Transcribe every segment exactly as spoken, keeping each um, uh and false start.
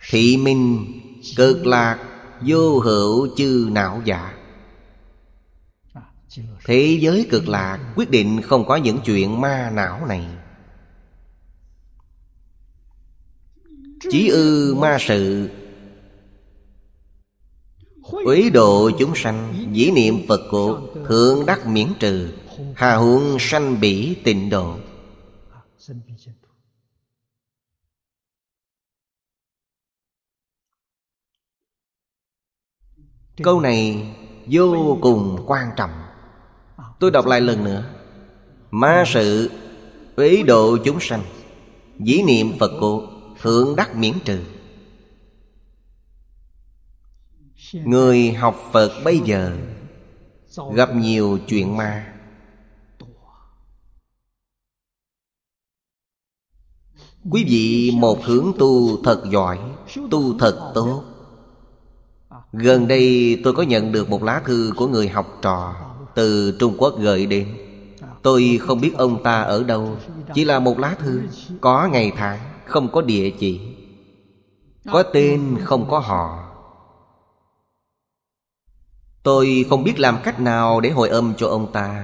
thị minh cực lạc vô hữu chư não giả. Thế giới cực lạc quyết định không có những chuyện ma não này. Chí ư ma sự, uế độ chúng sanh, dĩ niệm Phật cốt, thượng đắc miễn trừ, hà huống sanh bỉ tịnh độ. Câu này vô cùng quan trọng. Tôi đọc lại lần nữa. Ma sự, uế độ chúng sanh, dĩ niệm Phật cốt, thượng đắc miễn trừ. Người học Phật bây giờ gặp nhiều chuyện ma. Quý vị một hướng tu thật giỏi, tu thật tốt. Gần đây tôi có nhận được một lá thư của người học trò từ Trung Quốc gửi đến. Tôi không biết ông ta ở đâu, chỉ là một lá thư, có ngày tháng, không có địa chỉ, có tên không có họ. Tôi không biết làm cách nào để hồi âm cho ông ta.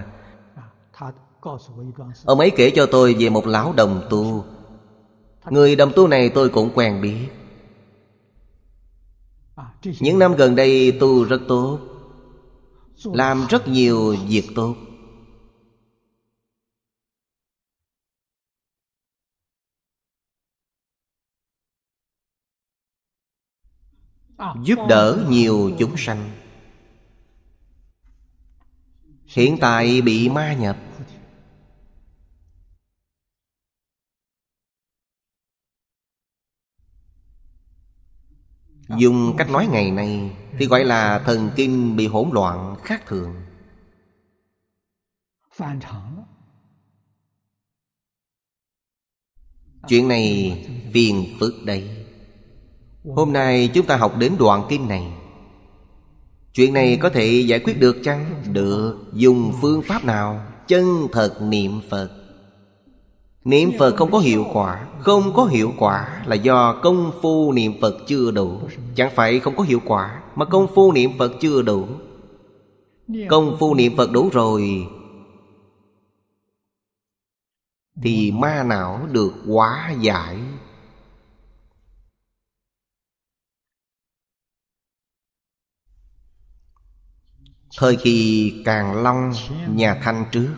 Ông ấy kể cho tôi về một lão đồng tu. Người đồng tu này tôi cũng quen biết. Những năm gần đây tu rất tốt, làm rất nhiều việc tốt. Giúp đỡ nhiều chúng sanh. Hiện tại bị ma nhập. Dùng cách nói ngày nay thì gọi là thần kinh bị hỗn loạn khác thường. Chuyện này phiền phức đây. Hôm nay chúng ta học đến đoạn kinh này. Chuyện này có thể giải quyết được chăng? Được. Dùng phương pháp nào? Chân thật niệm Phật. Niệm Phật không có hiệu quả. Không có hiệu quả là do công phu niệm Phật chưa đủ. Chẳng phải không có hiệu quả, mà công phu niệm Phật chưa đủ. Công phu niệm Phật đủ rồi thì ma não được hóa giải. Thời kỳ Càn Long nhà Thanh trước,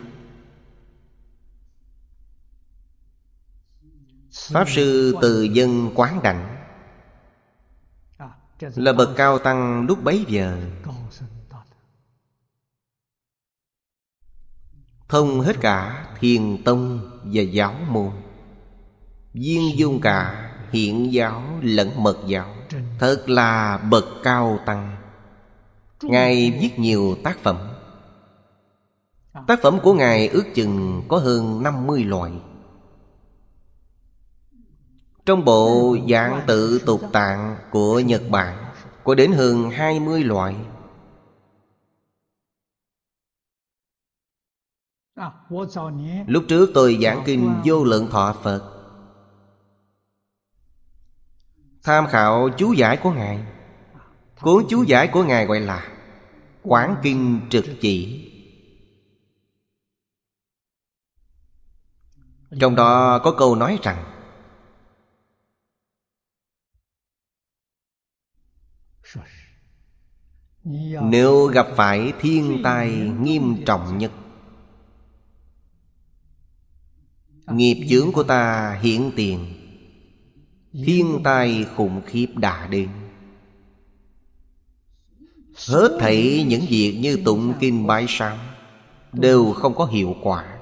Pháp Sư Từ Dân Quán Đảnh là bậc cao tăng lúc bấy giờ, thông hết cả thiền tông và giáo môn, viên dung cả hiện giáo lẫn mật giáo. Thật là bậc cao tăng. Ngài viết nhiều tác phẩm. Tác phẩm của Ngài ước chừng có hơn năm mươi loại. Trong bộ Dạng Tự Tục Tạng của Nhật Bản có đến hơn hai mươi loại. Lúc trước tôi giảng kinh Vô Lượng Thọ Phật, tham khảo chú giải của Ngài. Cuốn chú giải của Ngài gọi là Quán Kinh Trực Chỉ. Trong đó có câu nói rằng nếu gặp phải thiên tai nghiêm trọng nhất, nghiệp chướng của ta hiện tiền, thiên tai khủng khiếp đã đến, hết thảy những việc như tụng kinh bái sám đều không có hiệu quả,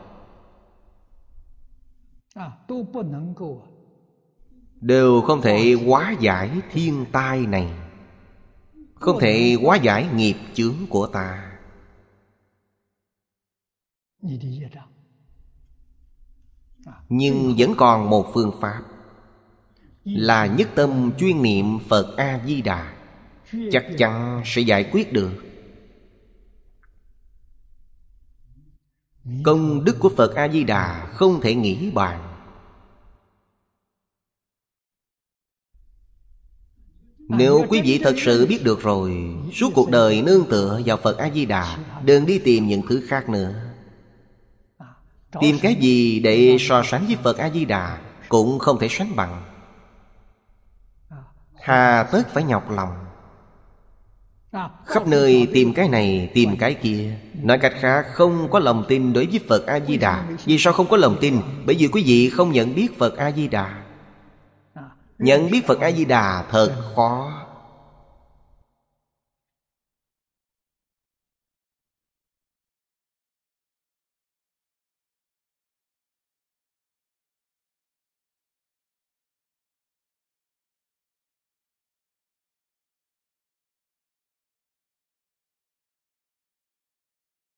đều không thể hóa giải thiên tai này, không thể hóa giải nghiệp chướng của ta. Nhưng vẫn còn một phương pháp là nhất tâm chuyên niệm Phật A-di-đà, chắc chắn sẽ giải quyết được. Công đức của Phật A-di-đà không thể nghĩ bàn. Nếu quý vị thật sự biết được rồi, suốt cuộc đời nương tựa vào Phật A-di-đà, đừng đi tìm những thứ khác nữa. Tìm cái gì để so sánh với Phật A-di-đà cũng không thể sánh bằng. Hà tất phải nhọc lòng khắp nơi tìm cái này tìm cái kia. Nói cách khác, không có lòng tin đối với Phật A-di-đà. Vì sao không có lòng tin? Bởi vì quý vị không nhận biết Phật A-di-đà. Nhận biết Phật A-di-đà thật khó.